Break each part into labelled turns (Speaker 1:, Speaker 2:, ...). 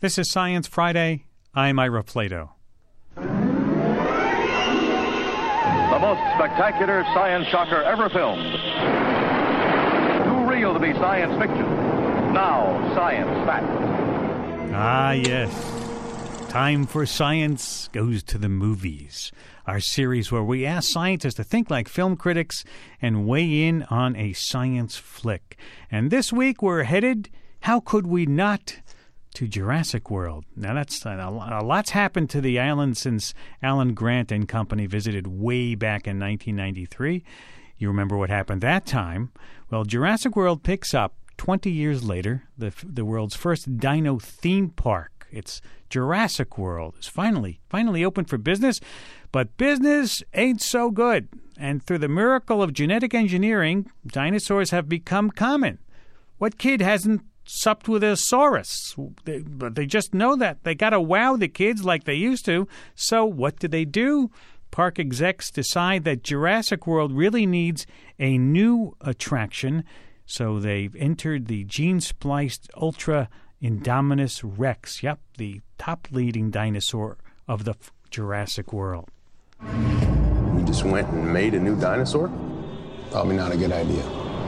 Speaker 1: This is Science Friday. I'm Ira Flato.
Speaker 2: The most spectacular science shocker ever filmed. Too real to be science fiction. Now, science fact.
Speaker 1: Ah, yes. Time for Science Goes to the Movies, our series where we ask scientists to think like film critics and weigh in on a science flick. And this week we're headed, how could we not, to Jurassic World. Now, that's a lot's happened to the island since Alan Grant and company visited way back in 1993. You remember what happened that time? Well, Jurassic World picks up 20 years later, the world's first dino theme park. It's Jurassic World. It's finally open for business, but business ain't so good. And through the miracle of genetic engineering, dinosaurs have become common. What kid hasn't supped with a saurus? But they just know that. They got to wow the kids like they used to. So what do? Park execs decide that Jurassic World really needs a new attraction. So they've entered the gene-spliced Ultra Indominus Rex. Yep, the top leading dinosaur of the Jurassic World.
Speaker 3: You just went and made a new dinosaur?
Speaker 4: Probably not a good idea.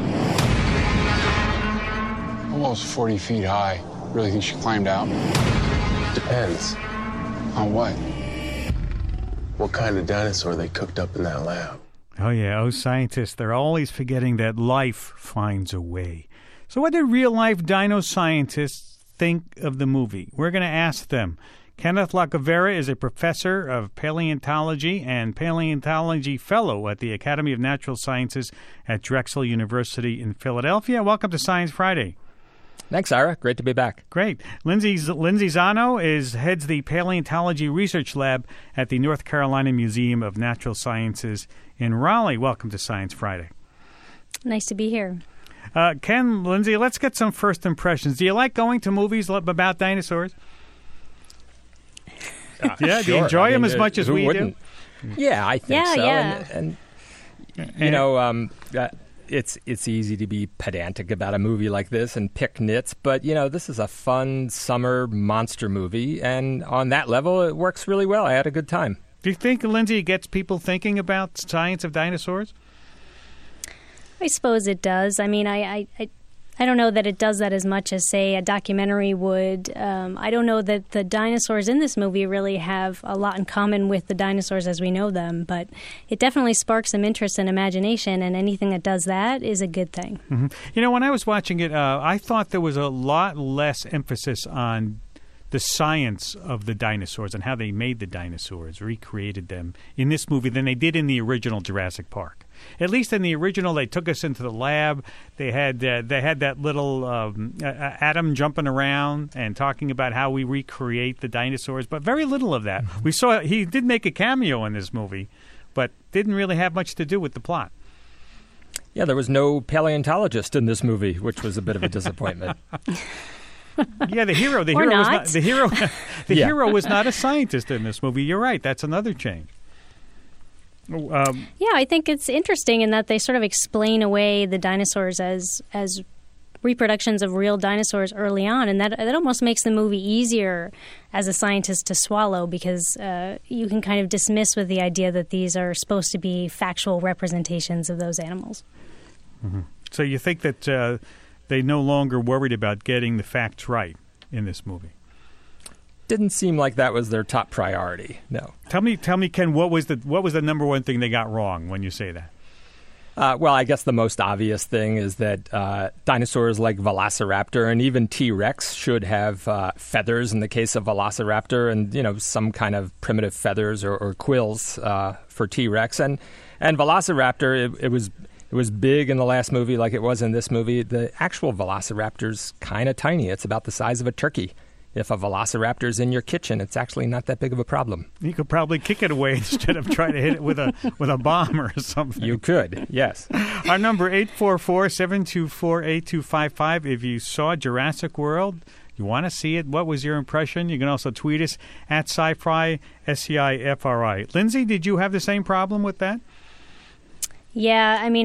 Speaker 4: Almost 40 feet high. Really think she climbed out?
Speaker 3: Depends.
Speaker 4: On what?
Speaker 3: What kind of dinosaur they cooked up in that lab.
Speaker 1: Oh, yeah. Scientists, they're always forgetting that life finds a way. So what did real-life dino scientists think of the movie? We're going to ask them. Kenneth Lacavera is a professor of paleontology and paleontology fellow at the Academy of Natural Sciences at Drexel University in Philadelphia. Welcome to Science Friday.
Speaker 5: Thanks, Ira. Great to be back.
Speaker 1: Great. Lindsay Zano heads the Paleontology Research Lab at the North Carolina Museum of Natural Sciences in Raleigh. Welcome to Science Friday.
Speaker 6: Nice to be here.
Speaker 1: Ken, Lindsay, let's get some first impressions. Do you like going to movies about dinosaurs? Yeah,
Speaker 5: sure.
Speaker 1: do you enjoy them as much as we
Speaker 5: wouldn't? Do? Yeah, I think so.
Speaker 6: Yeah.
Speaker 5: And you know, it's easy to be pedantic about a movie like this and pick nits, but, you know, this is a fun summer monster movie, and on that level, it works really well. I had a good time.
Speaker 1: Do you think, Lindsay, it gets people thinking about science of dinosaurs?
Speaker 6: I suppose it does. I mean, I don't know that it does that as much as, say, a documentary would. I don't know that the dinosaurs in this movie really have a lot in common with the dinosaurs as we know them, but it definitely sparks some interest and imagination, and anything that does that is a good thing.
Speaker 1: Mm-hmm. You know, when I was watching it, I thought there was a lot less emphasis on the science of the dinosaurs and how they made the dinosaurs, recreated them in this movie than they did in the original Jurassic Park. At least in the original, they took us into the lab. They had that little Adam jumping around and talking about how we recreate the dinosaurs, but very little of that. We saw he did make a cameo in this movie, but didn't really have much to do with the plot.
Speaker 5: Yeah, there was no paleontologist in this movie, which was a bit of a disappointment.
Speaker 1: Yeah, the hero was not a scientist in this movie. You're right. That's another change.
Speaker 6: Yeah, I think it's interesting in that they sort of explain away the dinosaurs as reproductions of real dinosaurs early on, and that almost makes the movie easier as a scientist to swallow, because you can kind of dismiss with the idea that these are supposed to be factual representations of those animals.
Speaker 1: Mm-hmm. So you think that they no longer worried about getting the facts right in this movie?
Speaker 5: Didn't seem like that was their top priority. No.
Speaker 1: Tell me, Ken, what was the number one thing they got wrong when you say that?
Speaker 5: Well, I guess the most obvious thing is that dinosaurs like Velociraptor and even T-Rex should have feathers in the case of Velociraptor, and, you know, some kind of primitive feathers or quills for T-Rex. And Velociraptor, it was big in the last movie like it was in this movie. The actual Velociraptor's kind of tiny. It's about the size of a turkey. If a Velociraptor's in your kitchen, it's actually not that big of a problem.
Speaker 1: You could probably kick it away instead of trying to hit it with a bomb or something.
Speaker 5: You could, yes.
Speaker 1: Our number 844-724-8255. If you saw Jurassic World, you want to see it, what was your impression? You can also tweet us at Sci-Fi, SCIFRI. Lindsay, did you have the same problem with that?
Speaker 6: Yeah, I mean,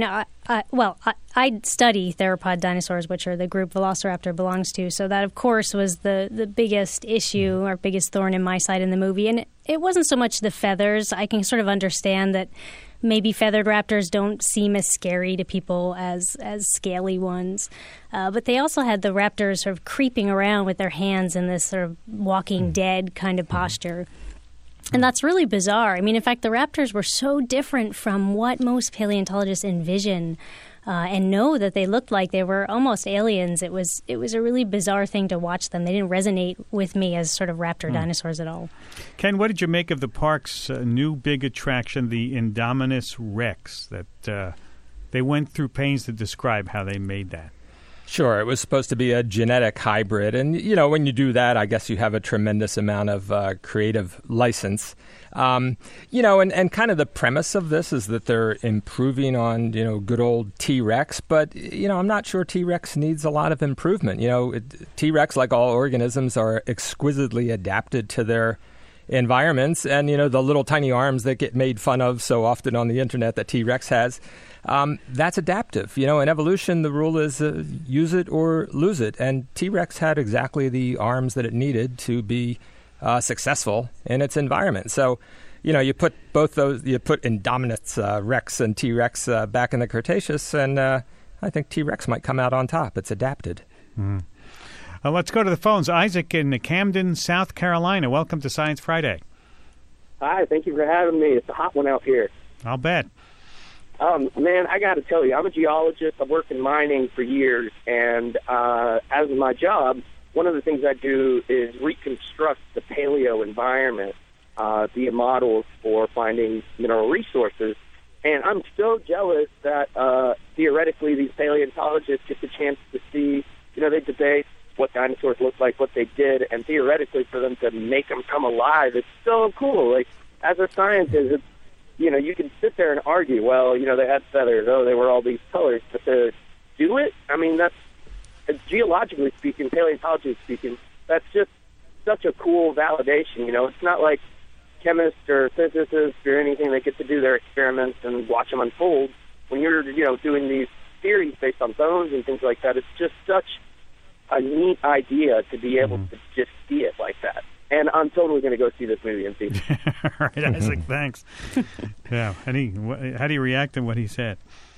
Speaker 6: I study theropod dinosaurs, which are the group Velociraptor belongs to. So that, of course, was the biggest issue or biggest thorn in my side in the movie. And it wasn't so much the feathers. I can sort of understand that maybe feathered raptors don't seem as scary to people as scaly ones. But they also had the raptors sort of creeping around with their hands in this sort of Walking Dead kind of posture. And that's really bizarre. I mean, in fact, the raptors were so different from what most paleontologists envision and know that they looked like. They were almost aliens. It was a really bizarre thing to watch them. They didn't resonate with me as sort of raptor dinosaurs at all.
Speaker 1: Ken, what did you make of the park's new big attraction, the Indominus Rex, that they went through pains to describe how they made that?
Speaker 5: Sure, it was supposed to be a genetic hybrid. And, when you do that, I guess you have a tremendous amount of creative license. And kind of the premise of this is that they're improving on, good old T-Rex. But, I'm not sure T-Rex needs a lot of improvement. T-Rex, like all organisms, are exquisitely adapted to their environments. And, the little tiny arms that get made fun of so often on the internet that T-Rex has, that's adaptive. In evolution, the rule is use it or lose it. And T-Rex had exactly the arms that it needed to be successful in its environment. So, you put both those, you put Indominus Rex and T-Rex back in the Cretaceous, and I think T-Rex might come out on top. It's adapted.
Speaker 1: Mm. Let's go to the phones. Isaac in Camden, South Carolina. Welcome to Science Friday.
Speaker 7: Hi, thank you for having me. It's a hot one out here.
Speaker 1: I'll bet.
Speaker 7: Man, I got to tell you, I'm a geologist. I've worked in mining for years, and as my job, one of the things I do is reconstruct the paleo environment via models for finding mineral resources. And I'm so jealous that theoretically these paleontologists get the chance to see, they debate what dinosaurs look like, what they did, and theoretically for them to make them come alive, it's so cool. Like, as a scientist, it's, you can sit there and argue, well, they had feathers, they were all these colors, but to do it, I mean, that's, geologically speaking, paleontologically speaking, that's just such a cool validation. It's not like chemists or physicists or anything that get to do their experiments and watch them unfold. When you're, doing these theories based on bones and things like that, it's just such a neat idea to be able to just see it like that. And I'm totally going to go see this movie and see it.
Speaker 1: All right, Isaac, thanks. Yeah, how do you react to what he said?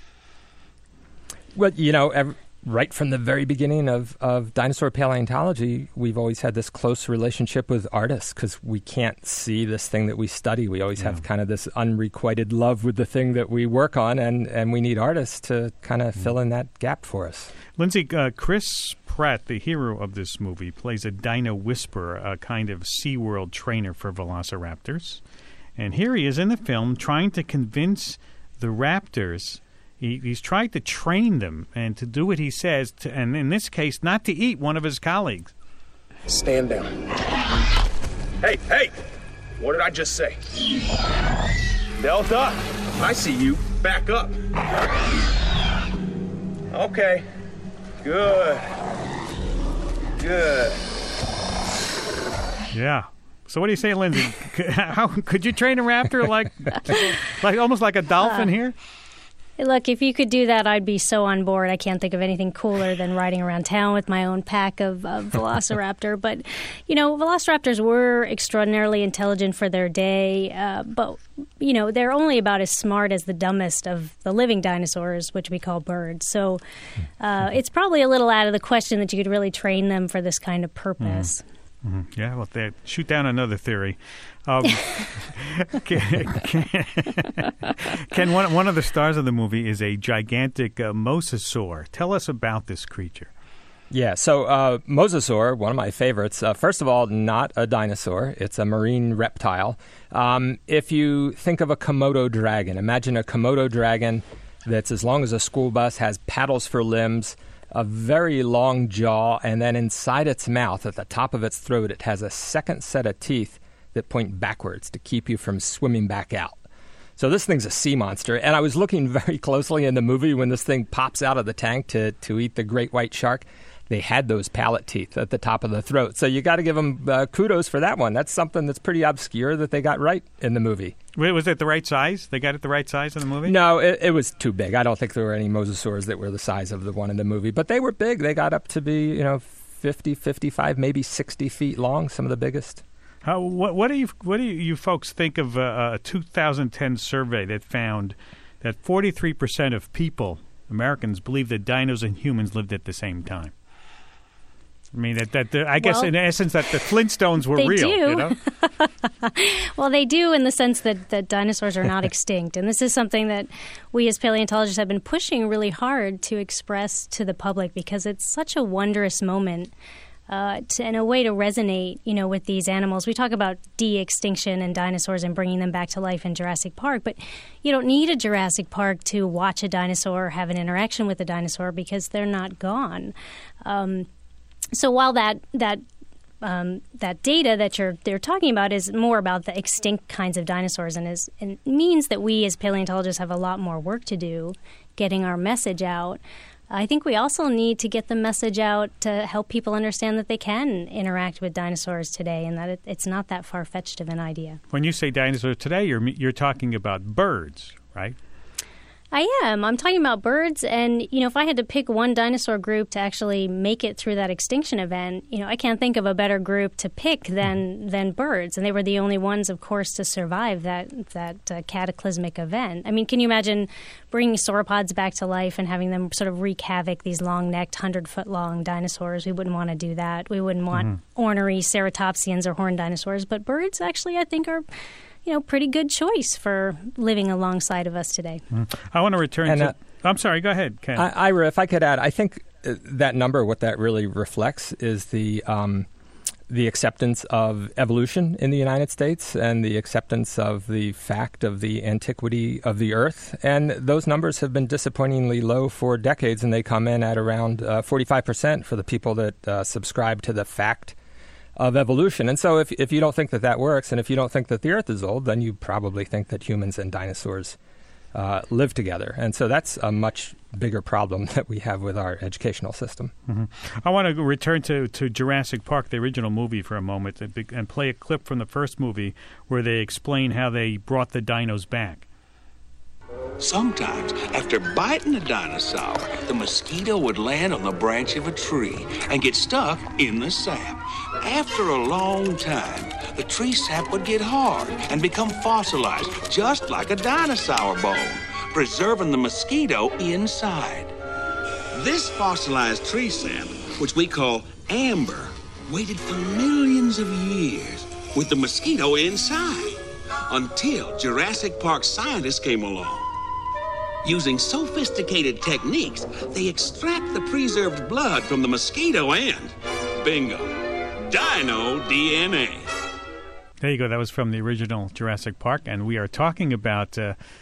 Speaker 5: Well, right from the very beginning of dinosaur paleontology, we've always had this close relationship with artists because we can't see this thing that we study. We always have kind of this unrequited love with the thing that we work on, and we need artists to kind of fill in that gap for us.
Speaker 1: Lindsay, Chris Pratt, the hero of this movie, plays a dino whisperer, a kind of SeaWorld trainer for velociraptors. And here he is in the film trying to convince the raptors. He's tried to train them and to do what he says, and in this case, not to eat one of his colleagues.
Speaker 3: Stand down.
Speaker 8: Hey! What did I just say?
Speaker 3: Delta!
Speaker 8: I see you. Back up. Okay. Good.
Speaker 1: Yeah. So what do you say, Lindsay? How could you train a raptor like almost like a dolphin here?
Speaker 6: Look, if you could do that, I'd be so on board. I can't think of anything cooler than riding around town with my own pack of Velociraptor. But, Velociraptors were extraordinarily intelligent for their day. But, they're only about as smart as the dumbest of the living dinosaurs, which we call birds. So it's probably a little out of the question that you could really train them for this kind of purpose.
Speaker 1: Mm-hmm. Yeah, well, shoot down another theory. Ken, one of the stars of the movie is a gigantic mosasaur. Tell us about this creature.
Speaker 5: Yeah, so mosasaur, one of my favorites. First of all, not a dinosaur. It's a marine reptile. If you think of a Komodo dragon, imagine a Komodo dragon that's as long as a school bus, has paddles for limbs, a very long jaw, and then inside its mouth, at the top of its throat, it has a second set of teeth that point backwards to keep you from swimming back out. So this thing's a sea monster, and I was looking very closely in the movie when this thing pops out of the tank to eat the great white shark. they had those palate teeth at the top of the throat. So you got to give them kudos for that one. That's something that's pretty obscure that they got right in the movie.
Speaker 1: Wait, was it the right size? They got it the right size in the movie?
Speaker 5: No, it was too big. I don't think there were any mosasaurs that were the size of the one in the movie, but they were big. They got up to be 50, 55, maybe 60 feet long. Some of the biggest.
Speaker 1: What do you folks think of a 2010 survey that found that 43% of Americans, believe that dinos and humans lived at the same time? I mean, I guess in essence that the Flintstones were real.
Speaker 6: Do.
Speaker 1: You know?
Speaker 6: Well, they do in the sense that dinosaurs are not extinct. And this is something that we as paleontologists have been pushing really hard to express to the public because it's such a wondrous moment and a way to resonate, with these animals. We talk about de-extinction and dinosaurs and bringing them back to life in Jurassic Park, but you don't need a Jurassic Park to watch a dinosaur or have an interaction with a dinosaur because they're not gone. So while that data that they're talking about is more about the extinct kinds of dinosaurs and means that we as paleontologists have a lot more work to do getting our message out, I think we also need to get the message out to help people understand that they can interact with dinosaurs today and that it's not that far-fetched of an idea.
Speaker 1: When you say dinosaurs today, you're talking about birds, right?
Speaker 6: I am. I'm talking about birds, and if I had to pick one dinosaur group to actually make it through that extinction event, I can't think of a better group to pick than birds, and they were the only ones, of course, to survive that cataclysmic event. I mean, can you imagine bringing sauropods back to life and having them sort of wreak havoc? These long-necked, 100-foot-long dinosaurs. We wouldn't want to do that. We wouldn't want ornery ceratopsians or horned dinosaurs, but birds actually, I think, are pretty good choice for living alongside of us today.
Speaker 1: I want to return to... I'm sorry, go ahead, Ken.
Speaker 5: Ira, if I could add, I think that number, what that really reflects is the acceptance of evolution in the United States and the acceptance of the fact of the antiquity of the Earth. And those numbers have been disappointingly low for decades, and they come in at around 45% for the people that subscribe to the fact of evolution. And so if you don't think that works, and if you don't think that the Earth is old, then you probably think that humans and dinosaurs live together. And so that's a much bigger problem that we have with our educational system.
Speaker 1: I want to return to Jurassic Park, the original movie, for a moment and play a clip from the first movie where they explain how they brought the dinos back.
Speaker 9: Sometimes, after biting a dinosaur, the mosquito would land on the branch of a tree and get stuck in the sap. After a long time, the tree sap would get hard and become fossilized, just like a dinosaur bone, preserving the mosquito inside. This fossilized tree sap, which we call amber, waited for millions of years with the mosquito inside until Jurassic Park scientists came along. Using sophisticated techniques, they extract the preserved blood from the mosquito and, bingo, dino DNA.
Speaker 1: There you go. That was from the original Jurassic Park, and we are talking about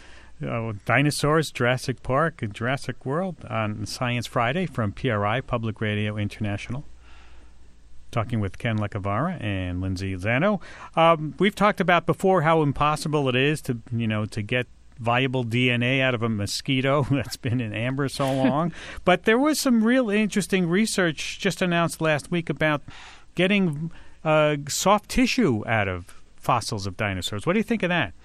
Speaker 1: dinosaurs, Jurassic Park, and Jurassic World on Science Friday from PRI, Public Radio International. Talking with Ken Lacavara and Lindsay Zano. We've talked about before how impossible it is to get viable DNA out of a mosquito that's been in amber so long. But there was some real interesting research just announced last week about getting soft tissue out of fossils of dinosaurs. What do you think of that?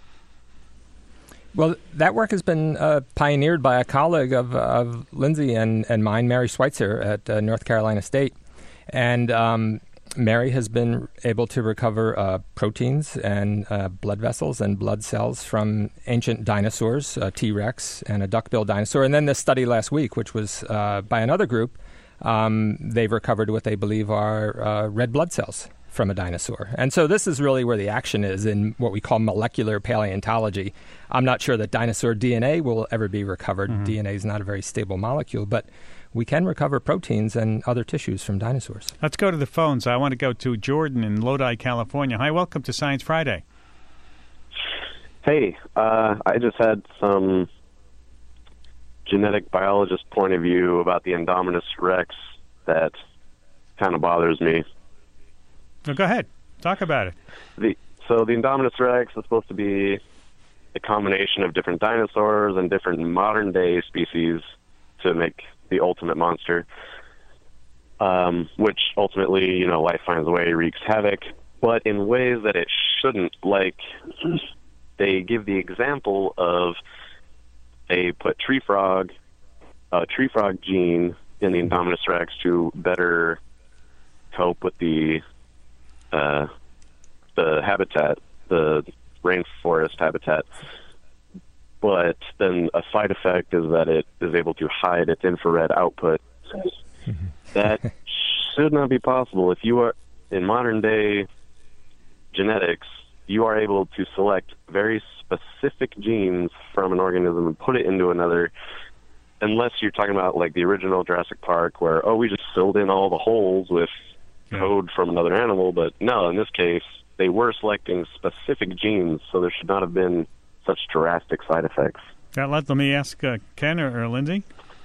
Speaker 5: Well, that work has been pioneered by a colleague of Lindsay and mine, Mary Schweitzer at North Carolina State. And Mary has been able to recover proteins and blood vessels and blood cells from ancient dinosaurs, T-Rex and a duck-billed dinosaur. And then this study last week, which was by another group, they've recovered what they believe are red blood cells from a dinosaur. And so this is really where the action is in what we call molecular paleontology. I'm not sure that dinosaur DNA will ever be recovered. DNA is not a very stable molecule, but we can recover proteins and other tissues from dinosaurs.
Speaker 1: Let's go to the phones. I want to go to Jordan in Lodi, California. Hi, welcome to Science Friday.
Speaker 10: Hey, I just had some genetic biologist point of view about the Indominus Rex that kind of bothers me.
Speaker 1: No, go ahead. Talk about it.
Speaker 10: So the Indominus Rex is supposed to be a combination of different dinosaurs and different modern-day species to make the ultimate monster. which ultimately, life finds a way, wreaks havoc, but in ways that it shouldn't. Like, they give the example of they put a tree frog gene in the Indominus Rex to better cope with the habitat, the rainforest habitat. But then a side effect is that it is able to hide its infrared output. That should not be possible. If you are in modern day genetics, you are able to select very specific genes from an organism and put it into another, unless you're talking about like the original Jurassic Park where, we just filled in all the holes with code from another animal. But no, in this case, they were selecting specific genes, so there should not have been such drastic side effects.
Speaker 1: Let me ask Ken or Lindsay.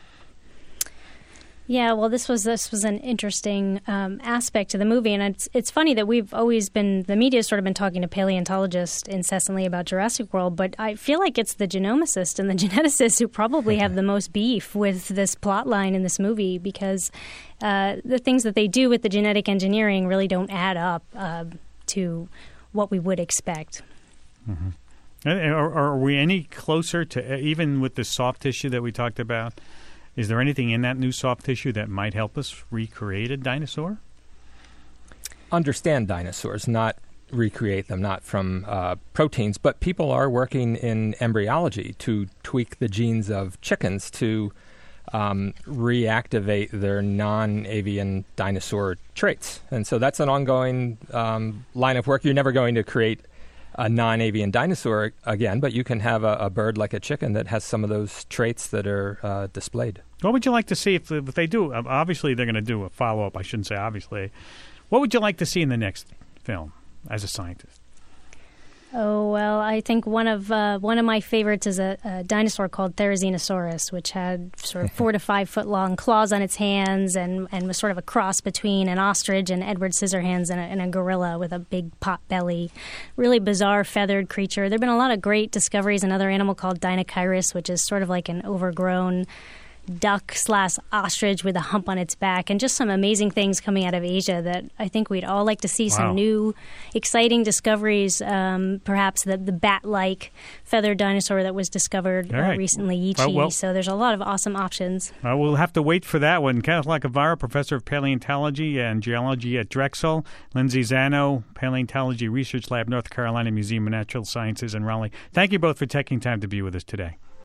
Speaker 6: Yeah, well, this was an interesting aspect to the movie, and it's funny that the media's sort of been talking to paleontologists incessantly about Jurassic World, but I feel like it's the genomicists and the geneticists who probably have the most beef with this plot line in this movie, because the things that they do with the genetic engineering really don't add up to what we would expect.
Speaker 1: Mm-hmm. Are we any closer to, even with the soft tissue that we talked about, is there anything in that new soft tissue that might help us recreate a dinosaur?
Speaker 5: Understand dinosaurs, not recreate them, not from proteins. But people are working in embryology to tweak the genes of chickens to reactivate their non-avian dinosaur traits. And so that's an ongoing line of work. You're never going to create a non-avian dinosaur again, but you can have a bird like a chicken that has some of those traits that are displayed.
Speaker 1: What would you like to see if they do? Obviously, they're going to do a follow-up. I shouldn't say obviously. What would you like to see in the next film as a scientist?
Speaker 6: Oh, well, I think one of my favorites is a dinosaur called Therizinosaurus, which had sort of 4 to 5 foot long claws on its hands and was sort of a cross between an ostrich and Edward Scissorhands and a gorilla with a big pot belly. Really bizarre feathered creature. There have been a lot of great discoveries. Another animal called Dinocyrus, which is sort of like an overgrown duck/ostrich with a hump on its back, and just some amazing things coming out of Asia that I think we'd all like to see. Wow. Some new exciting discoveries, perhaps the bat-like feathered dinosaur that was discovered recently, Yichi. So there's a lot of awesome options.
Speaker 1: We'll have to wait for that one. Kenneth Lacavara, professor of paleontology and geology at Drexel. Lindsay Zano, Paleontology Research Lab, North Carolina Museum of Natural Sciences in Raleigh. Thank you both for taking time to be with us today.